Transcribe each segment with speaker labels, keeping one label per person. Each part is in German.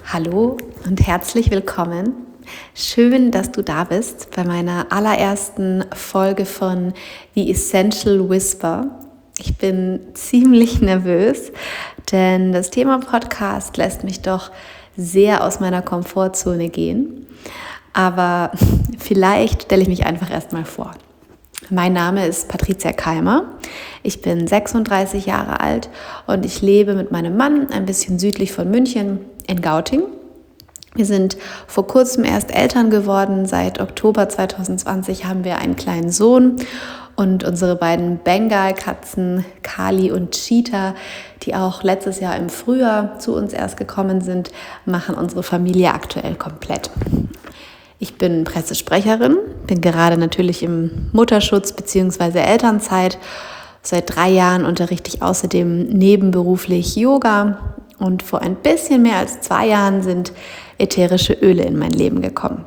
Speaker 1: Hallo und herzlich willkommen. Schön, dass du da bist bei meiner allerersten Folge von The Essential Whisper. Ich bin ziemlich nervös, denn das Thema Podcast lässt mich doch sehr aus meiner Komfortzone gehen. Aber vielleicht stelle ich mich einfach erstmal vor. Mein Name ist Patricia Keimer. Ich bin 36 Jahre alt und ich lebe mit meinem Mann ein bisschen südlich von München in Gauting. Wir sind vor kurzem erst Eltern geworden. Seit Oktober 2020 haben wir einen kleinen Sohn und unsere beiden Bengal-Katzen Kali und Cheetah, die auch letztes Jahr im Frühjahr zu uns erst gekommen sind, machen unsere Familie aktuell komplett. Ich bin Pressesprecherin, bin gerade natürlich im Mutterschutz bzw. Elternzeit. Seit 3 Jahren unterrichte ich außerdem nebenberuflich Yoga und vor ein bisschen mehr als 2 Jahren sind ätherische Öle in mein Leben gekommen.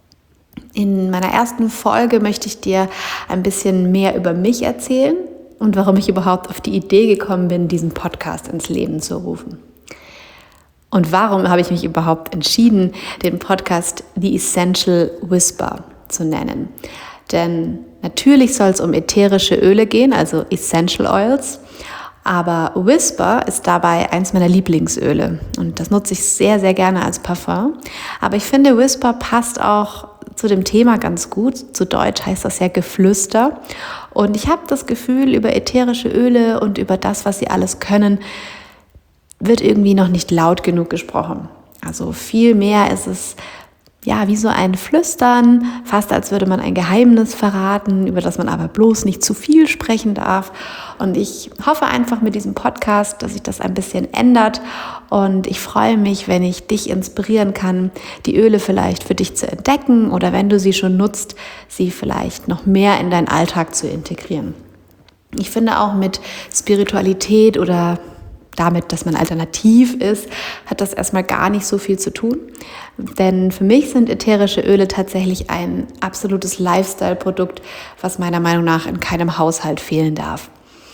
Speaker 1: In meiner ersten Folge möchte ich dir ein bisschen mehr über mich erzählen und warum ich überhaupt auf die Idee gekommen bin, diesen Podcast ins Leben zu rufen. Und warum habe ich mich überhaupt entschieden, den Podcast The Essential Whisper zu nennen? Denn natürlich soll es um ätherische Öle gehen, also Essential Oils. Aber Whisper ist dabei eins meiner Lieblingsöle. Und das nutze ich sehr, sehr gerne als Parfum. Aber ich finde, Whisper passt auch zu dem Thema ganz gut. Zu Deutsch heißt das ja Geflüster. Und ich habe das Gefühl, über ätherische Öle und über das, was sie alles können, wird irgendwie noch nicht laut genug gesprochen. Also viel mehr ist es ja wie so ein Flüstern, fast als würde man ein Geheimnis verraten, über das man aber bloß nicht zu viel sprechen darf. Und ich hoffe einfach mit diesem Podcast, dass sich das ein bisschen ändert. Und ich freue mich, wenn ich dich inspirieren kann, die Öle vielleicht für dich zu entdecken oder wenn du sie schon nutzt, sie vielleicht noch mehr in deinen Alltag zu integrieren. Ich finde auch mit Spiritualität oder damit, dass man alternativ ist, hat das erstmal gar nicht so viel zu tun. Denn für mich sind ätherische Öle tatsächlich ein absolutes Lifestyle-Produkt, was meiner Meinung nach in keinem Haushalt fehlen darf.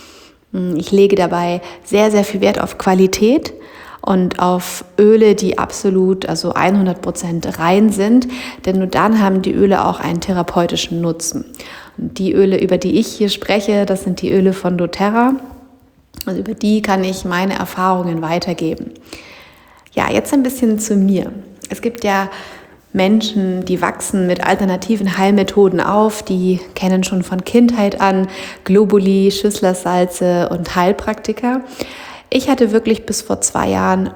Speaker 1: Ich lege dabei sehr, sehr viel Wert auf Qualität und auf Öle, die absolut, also 100% rein sind, denn nur dann haben die Öle auch einen therapeutischen Nutzen. Und die Öle, über die ich hier spreche, das sind die Öle von doTERRA. Also über die kann ich meine Erfahrungen weitergeben. Ja, jetzt ein bisschen zu mir. Es gibt ja Menschen, die wachsen mit alternativen Heilmethoden auf, die kennen schon von Kindheit an Globuli, Schüsslersalze und Heilpraktika. Ich hatte wirklich bis vor 2 Jahren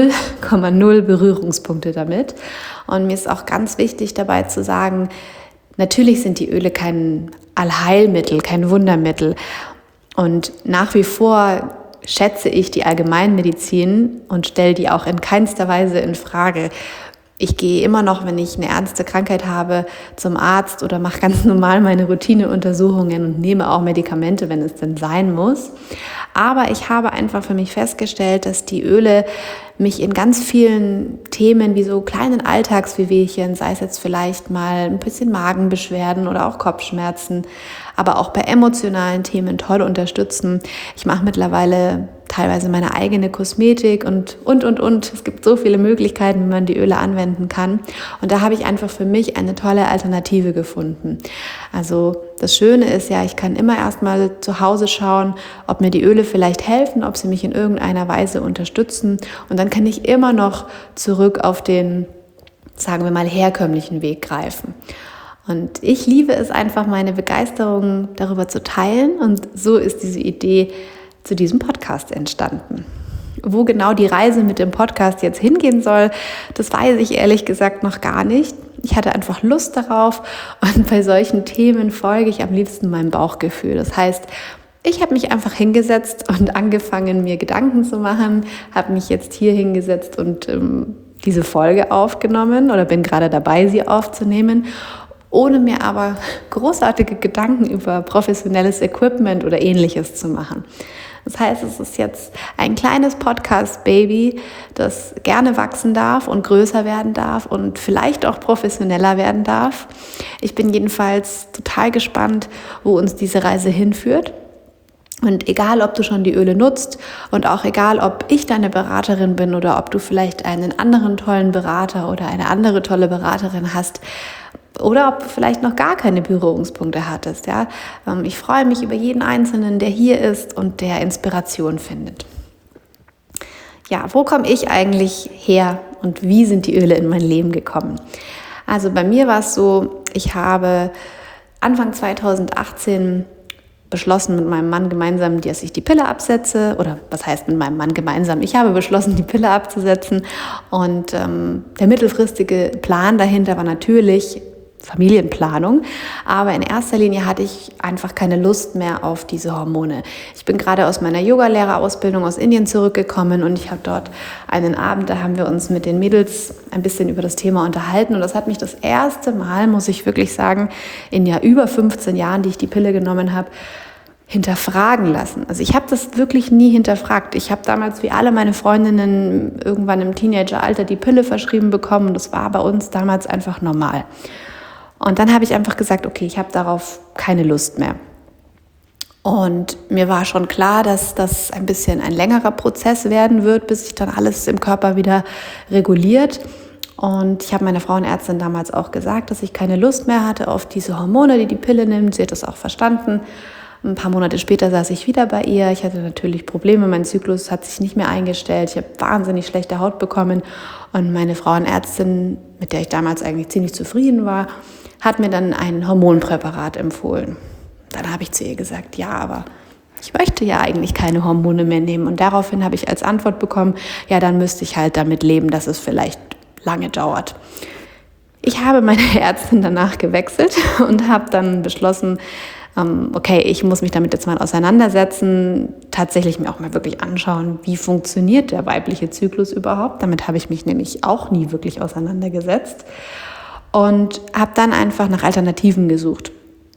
Speaker 1: 0,0 Berührungspunkte damit. Und mir ist auch ganz wichtig dabei zu sagen, natürlich sind die Öle kein Allheilmittel, kein Wundermittel. Und nach wie vor schätze ich die Allgemeinmedizin und stelle die auch in keinster Weise in Frage. Ich gehe immer noch, wenn ich eine ernste Krankheit habe, zum Arzt oder mache ganz normal meine Routineuntersuchungen und nehme auch Medikamente, wenn es denn sein muss. Aber ich habe einfach für mich festgestellt, dass die Öle mich in ganz vielen Themen wie so kleinen Alltagswehwehchen, sei es jetzt vielleicht mal ein bisschen Magenbeschwerden oder auch Kopfschmerzen, aber auch bei emotionalen Themen toll unterstützen. Ich mache mittlerweile teilweise meine eigene Kosmetik und. Es gibt so viele Möglichkeiten, wie man die Öle anwenden kann. Und da habe ich einfach für mich eine tolle Alternative gefunden. Also das Schöne ist ja, ich kann immer erstmal zu Hause schauen, ob mir die Öle vielleicht helfen, ob sie mich in irgendeiner Weise unterstützen. Und dann kann ich immer noch zurück auf den, sagen wir mal, herkömmlichen Weg greifen. Und ich liebe es einfach, meine Begeisterung darüber zu teilen. Und so ist diese Idee zu diesem Podcast entstanden. Wo genau die Reise mit dem Podcast jetzt hingehen soll, das weiß ich ehrlich gesagt noch gar nicht. Ich hatte einfach Lust darauf und bei solchen Themen folge ich am liebsten meinem Bauchgefühl. Das heißt, ich habe mich einfach hingesetzt und angefangen, mir Gedanken zu machen, habe mich jetzt hier hingesetzt und diese Folge aufgenommen oder bin gerade dabei, sie aufzunehmen, ohne mir aber großartige Gedanken über professionelles Equipment oder Ähnliches zu machen. Das heißt, es ist jetzt ein kleines Podcast-Baby, das gerne wachsen darf und größer werden darf und vielleicht auch professioneller werden darf. Ich bin jedenfalls total gespannt, wo uns diese Reise hinführt. Und egal, ob du schon die Öle nutzt und auch egal, ob ich deine Beraterin bin oder ob du vielleicht einen anderen tollen Berater oder eine andere tolle Beraterin hast oder ob du vielleicht noch gar keine Berührungspunkte hattest. Ja? Ich freue mich über jeden Einzelnen, der hier ist und der Inspiration findet. Ja, wo komme ich eigentlich her und wie sind die Öle in mein Leben gekommen? Also bei mir war es so, ich habe Anfang 2018 beschlossen mit meinem Mann gemeinsam, dass ich die Pille absetze, oder was heißt mit meinem Mann gemeinsam? Ich habe beschlossen, die Pille abzusetzen und der mittelfristige Plan dahinter war natürlich Familienplanung, aber in erster Linie hatte ich einfach keine Lust mehr auf diese Hormone. Ich bin gerade aus meiner Yogalehrerausbildung aus Indien zurückgekommen und ich habe dort einen Abend, da haben wir uns mit den Mädels ein bisschen über das Thema unterhalten und das hat mich das erste Mal, muss ich wirklich sagen, in ja über 15 Jahren, die ich die Pille genommen habe, hinterfragen lassen. Also ich habe das wirklich nie hinterfragt. Ich habe damals wie alle meine Freundinnen irgendwann im Teenageralter die Pille verschrieben bekommen und das war bei uns damals einfach normal. Und dann habe ich einfach gesagt, okay, ich habe darauf keine Lust mehr. Und mir war schon klar, dass das ein bisschen ein längerer Prozess werden wird, bis sich dann alles im Körper wieder reguliert. Und ich habe meiner Frauenärztin damals auch gesagt, dass ich keine Lust mehr hatte auf diese Hormone, die die Pille nimmt. Sie hat das auch verstanden. Ein paar Monate später saß ich wieder bei ihr. Ich hatte natürlich Probleme, mein Zyklus hat sich nicht mehr eingestellt. Ich habe wahnsinnig schlechte Haut bekommen. Und meine Frauenärztin, mit der ich damals eigentlich ziemlich zufrieden war, hat mir dann ein Hormonpräparat empfohlen. Dann habe ich zu ihr gesagt, ja, aber ich möchte ja eigentlich keine Hormone mehr nehmen. Und daraufhin habe ich als Antwort bekommen, ja, dann müsste ich halt damit leben, dass es vielleicht lange dauert. Ich habe meine Ärztin danach gewechselt und habe dann beschlossen, okay, ich muss mich damit jetzt mal auseinandersetzen, tatsächlich mir auch mal wirklich anschauen, wie funktioniert der weibliche Zyklus überhaupt. Damit habe ich mich nämlich auch nie wirklich auseinandergesetzt. Und habe dann einfach nach Alternativen gesucht.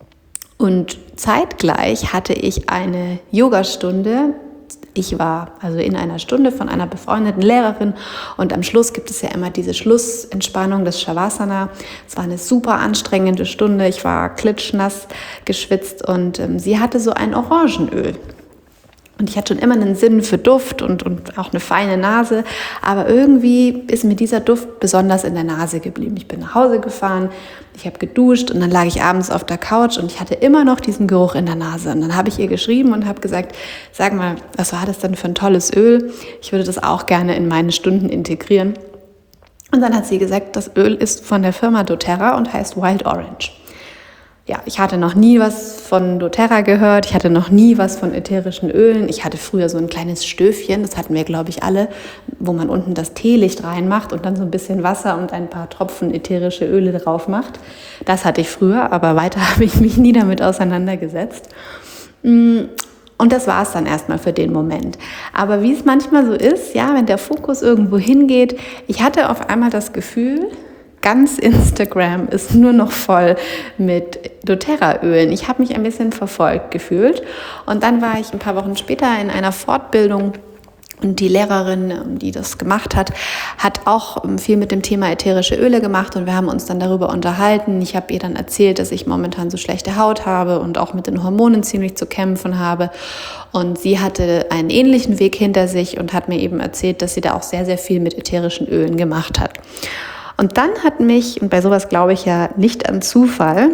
Speaker 1: Und zeitgleich hatte ich eine Yogastunde. Ich war also in einer Stunde von einer befreundeten Lehrerin und am Schluss gibt es ja immer diese Schlussentspannung, das Shavasana. Es war eine super anstrengende Stunde. Ich war klitschnass geschwitzt und sie hatte so ein Orangenöl. Und ich hatte schon immer einen Sinn für Duft und auch eine feine Nase, aber irgendwie ist mir dieser Duft besonders in der Nase geblieben. Ich bin nach Hause gefahren, ich habe geduscht und dann lag ich abends auf der Couch und ich hatte immer noch diesen Geruch in der Nase. Und dann habe ich ihr geschrieben und habe gesagt, sag mal, was war das denn für ein tolles Öl? Ich würde das auch gerne in meine Stunden integrieren. Und dann hat sie gesagt, das Öl ist von der Firma doTERRA und heißt Wild Orange. Ja, ich hatte noch nie was von doTERRA gehört, ich hatte noch nie was von ätherischen Ölen. Ich hatte früher so ein kleines Stöfchen, das hatten wir, glaube ich, alle, wo man unten das Teelicht reinmacht und dann so ein bisschen Wasser und ein paar Tropfen ätherische Öle drauf macht. Das hatte ich früher, aber weiter habe ich mich nie damit auseinandergesetzt. Und das war es dann erstmal für den Moment. Aber wie es manchmal so ist, ja, wenn der Fokus irgendwo hingeht, ich hatte auf einmal das Gefühl, ganz Instagram ist nur noch voll mit doTERRA-Ölen. Ich habe mich ein bisschen verfolgt gefühlt. Und dann war ich ein paar Wochen später in einer Fortbildung und die Lehrerin, die das gemacht hat, hat auch viel mit dem Thema ätherische Öle gemacht und wir haben uns dann darüber unterhalten. Ich habe ihr dann erzählt, dass ich momentan so schlechte Haut habe und auch mit den Hormonen ziemlich zu kämpfen habe. Und sie hatte einen ähnlichen Weg hinter sich und hat mir eben erzählt, dass sie da auch sehr, sehr viel mit ätherischen Ölen gemacht hat. Und dann hat mich, und bei sowas glaube ich ja nicht an Zufall,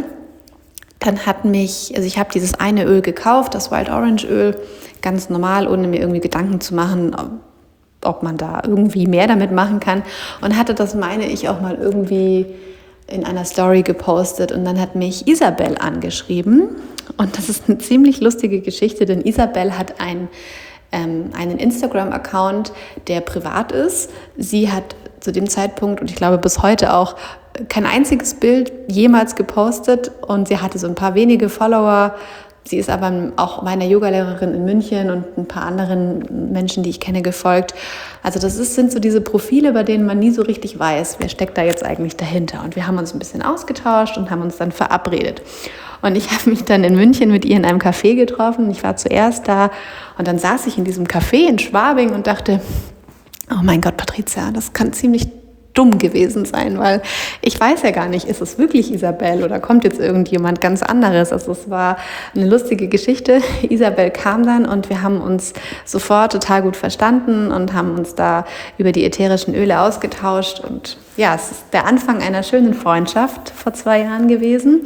Speaker 1: ich habe dieses eine Öl gekauft, das Wild Orange Öl, ganz normal, ohne mir irgendwie Gedanken zu machen, ob man da irgendwie mehr damit machen kann. Und hatte das, meine ich, auch mal irgendwie in einer Story gepostet. Und dann hat mich Isabel angeschrieben. Und das ist eine ziemlich lustige Geschichte, denn Isabel hat einen Instagram-Account, der privat ist. Sie hat zu dem Zeitpunkt und ich glaube bis heute auch kein einziges Bild jemals gepostet und sie hatte so ein paar wenige Follower. Sie ist aber auch meiner Yogalehrerin in München und ein paar anderen Menschen, die ich kenne, gefolgt. Also sind so diese Profile, bei denen man nie so richtig weiß, wer steckt da jetzt eigentlich dahinter. Und wir haben uns ein bisschen ausgetauscht und haben uns dann verabredet. Und ich habe mich dann in München mit ihr in einem Café getroffen. Ich war zuerst da und dann saß ich in diesem Café in Schwabing und dachte, oh mein Gott, Patricia, das kann ziemlich dumm gewesen sein, weil ich weiß ja gar nicht, ist es wirklich Isabel oder kommt jetzt irgendjemand ganz anderes? Also es war eine lustige Geschichte. Isabel kam dann und wir haben uns sofort total gut verstanden und haben uns da über die ätherischen Öle ausgetauscht. Und ja, es ist der Anfang einer schönen Freundschaft vor 2 Jahren gewesen.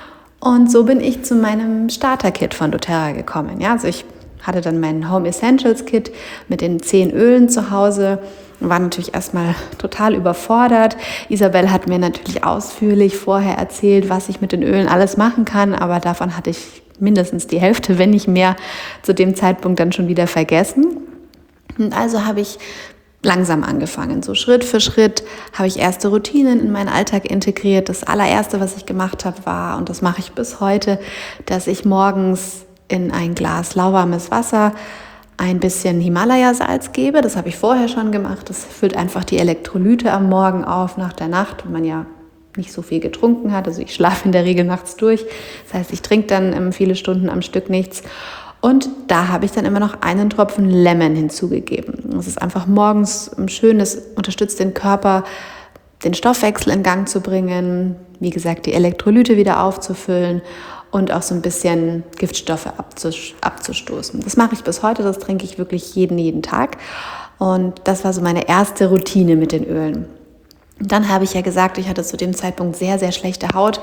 Speaker 1: Und so bin ich zu meinem Starter-Kit von doTERRA gekommen. Ja, also ich hatte dann mein Home Essentials Kit mit den 10 Ölen zu Hause. War natürlich erstmal total überfordert. Isabel hat mir natürlich ausführlich vorher erzählt, was ich mit den Ölen alles machen kann, aber davon hatte ich mindestens die Hälfte, wenn nicht mehr, zu dem Zeitpunkt dann schon wieder vergessen. Und also habe ich langsam angefangen. So Schritt für Schritt habe ich erste Routinen in meinen Alltag integriert. Das allererste, was ich gemacht habe, war, und das mache ich bis heute, dass ich morgens in ein Glas lauwarmes Wasser ein bisschen Himalaya-Salz gebe. Das habe ich vorher schon gemacht. Das füllt einfach die Elektrolyte am Morgen auf nach der Nacht, wenn man ja nicht so viel getrunken hat. Also ich schlafe in der Regel nachts durch. Das heißt, ich trinke dann viele Stunden am Stück nichts. Und da habe ich dann immer noch einen Tropfen Lemon hinzugegeben. Das ist einfach morgens schön, es unterstützt den Körper, den Stoffwechsel in Gang zu bringen, wie gesagt, die Elektrolyte wieder aufzufüllen und auch so ein bisschen Giftstoffe abzustoßen. Das mache ich bis heute, das trinke ich wirklich jeden Tag. Und das war so meine erste Routine mit den Ölen. Dann habe ich ja gesagt, ich hatte zu dem Zeitpunkt sehr, sehr schlechte Haut,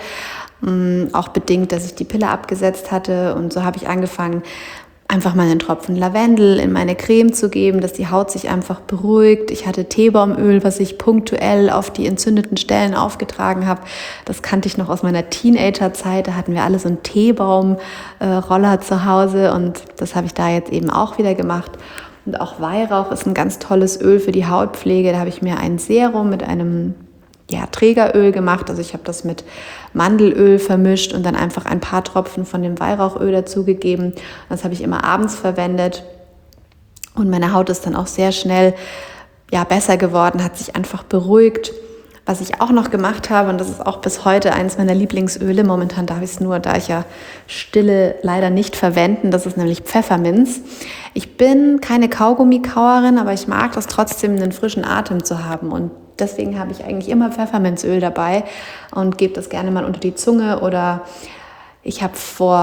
Speaker 1: auch bedingt, dass ich die Pille abgesetzt hatte. Und so habe ich angefangen, einfach mal einen Tropfen Lavendel in meine Creme zu geben, dass die Haut sich einfach beruhigt. Ich hatte Teebaumöl, was ich punktuell auf die entzündeten Stellen aufgetragen habe. Das kannte ich noch aus meiner Teenagerzeit. Da hatten wir alle so einen Teebaumroller zu Hause und das habe ich da jetzt eben auch wieder gemacht. Und auch Weihrauch ist ein ganz tolles Öl für die Hautpflege. Da habe ich mir ein Serum mit einem Trägeröl gemacht. Also ich habe das mit Mandelöl vermischt und dann einfach ein paar Tropfen von dem Weihrauchöl dazugegeben. Das habe ich immer abends verwendet. Und meine Haut ist dann auch sehr schnell besser geworden, hat sich einfach beruhigt. Was ich auch noch gemacht habe, und das ist auch bis heute eines meiner Lieblingsöle, momentan darf ich es nur, da ich ja stille, leider nicht verwenden, das ist nämlich Pfefferminz. Ich bin keine Kaugummikauerin, aber ich mag das trotzdem, einen frischen Atem zu haben und deswegen habe ich eigentlich immer Pfefferminzöl dabei und gebe das gerne mal unter die Zunge oder ich habe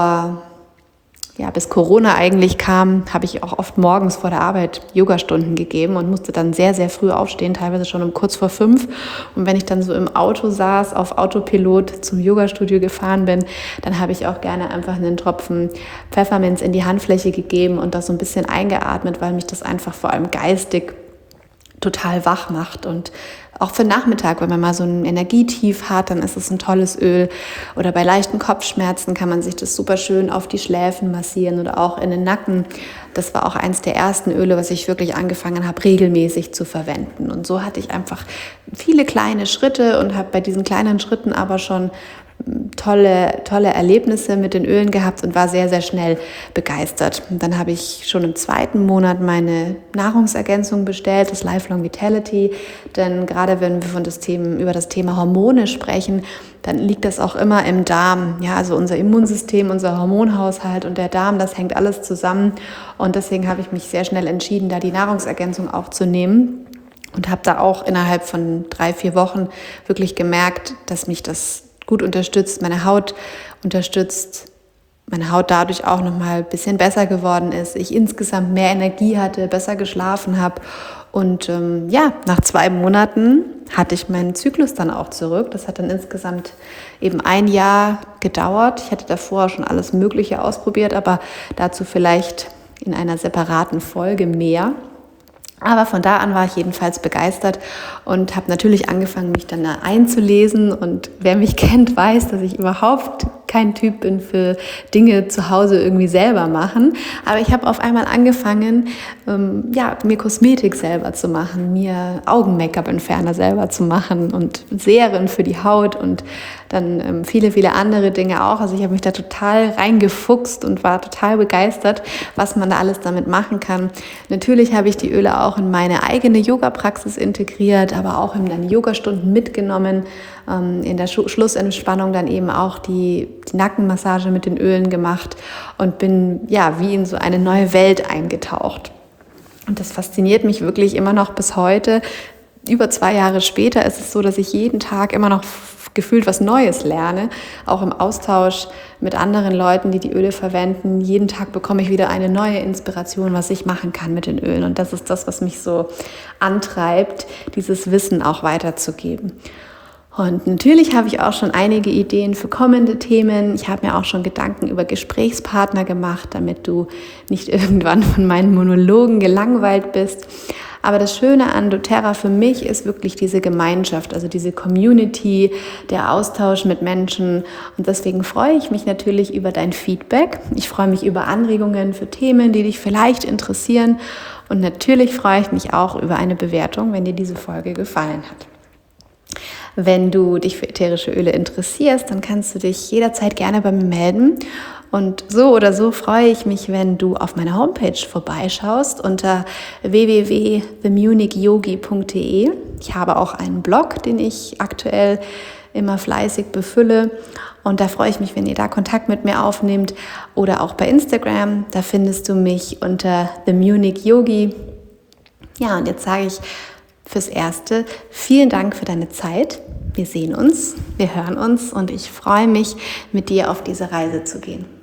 Speaker 1: bis Corona eigentlich kam, habe ich auch oft morgens vor der Arbeit Yogastunden gegeben und musste dann sehr, sehr früh aufstehen, teilweise schon um kurz vor 5. Und wenn ich dann so im Auto saß, auf Autopilot zum Yogastudio gefahren bin, dann habe ich auch gerne einfach einen Tropfen Pfefferminz in die Handfläche gegeben und das so ein bisschen eingeatmet, weil mich das einfach vor allem geistig total wach macht. Und auch für Nachmittag, wenn man mal so ein Energietief hat, dann ist es ein tolles Öl. Oder bei leichten Kopfschmerzen kann man sich das super schön auf die Schläfen massieren oder auch in den Nacken. Das war auch eins der ersten Öle, was ich wirklich angefangen habe, regelmäßig zu verwenden. Und so hatte ich einfach viele kleine Schritte und habe bei diesen kleinen Schritten aber schon tolle Erlebnisse mit den Ölen gehabt und war sehr, sehr schnell begeistert. Und dann habe ich schon im 2. Monat meine Nahrungsergänzung bestellt, das Lifelong Vitality. Denn gerade wenn wir über das Thema Hormone sprechen, dann liegt das auch immer im Darm. Ja, also unser Immunsystem, unser Hormonhaushalt und der Darm, das hängt alles zusammen. Und deswegen habe ich mich sehr schnell entschieden, da die Nahrungsergänzung auch zu nehmen. Und habe da auch innerhalb von 3-4 Wochen wirklich gemerkt, dass mich das gut unterstützt, meine Haut unterstützt, meine Haut dadurch auch nochmal ein bisschen besser geworden ist, ich insgesamt mehr Energie hatte, besser geschlafen habe und nach 2 Monaten hatte ich meinen Zyklus dann auch zurück. Das hat dann insgesamt eben 1 Jahr gedauert. Ich hatte davor schon alles Mögliche ausprobiert, aber dazu vielleicht in einer separaten Folge mehr. Aber von da an war ich jedenfalls begeistert und habe natürlich angefangen, mich dann einzulesen. Und wer mich kennt, weiß, dass ich überhaupt kein Typ bin für Dinge zu Hause irgendwie selber machen. Aber ich habe auf einmal angefangen, mir Kosmetik selber zu machen, mir Augen-Make-up-Entferner selber zu machen und Serien für die Haut und dann viele andere Dinge auch. Also ich habe mich da total reingefuchst und war total begeistert, was man da alles damit machen kann. Natürlich habe ich die Öle auch in meine eigene Yoga-Praxis integriert, aber auch in meine Yogastunden mitgenommen. In der Schlussentspannung dann eben auch die Nackenmassage mit den Ölen gemacht und bin wie in so eine neue Welt eingetaucht. Und das fasziniert mich wirklich immer noch bis heute, über 2 Jahre später ist es so, dass ich jeden Tag immer noch gefühlt was Neues lerne, auch im Austausch mit anderen Leuten, die die Öle verwenden. Jeden Tag bekomme ich wieder eine neue Inspiration, was ich machen kann mit den Ölen. Und das ist das, was mich so antreibt, dieses Wissen auch weiterzugeben. Und natürlich habe ich auch schon einige Ideen für kommende Themen. Ich habe mir auch schon Gedanken über Gesprächspartner gemacht, damit du nicht irgendwann von meinen Monologen gelangweilt bist. Aber das Schöne an doTERRA für mich ist wirklich diese Gemeinschaft, also diese Community, der Austausch mit Menschen. Und deswegen freue ich mich natürlich über dein Feedback. Ich freue mich über Anregungen für Themen, die dich vielleicht interessieren. Und natürlich freue ich mich auch über eine Bewertung, wenn dir diese Folge gefallen hat. Wenn du dich für ätherische Öle interessierst, dann kannst du dich jederzeit gerne bei mir melden. Und so oder so freue ich mich, wenn du auf meiner Homepage vorbeischaust unter www.themunichyogi.de. Ich habe auch einen Blog, den ich aktuell immer fleißig befülle. Und da freue ich mich, wenn ihr da Kontakt mit mir aufnehmt. Oder auch bei Instagram, da findest du mich unter themunichyogi. Ja, und jetzt sage ich fürs Erste vielen Dank für deine Zeit. Wir sehen uns, wir hören uns und ich freue mich, mit dir auf diese Reise zu gehen.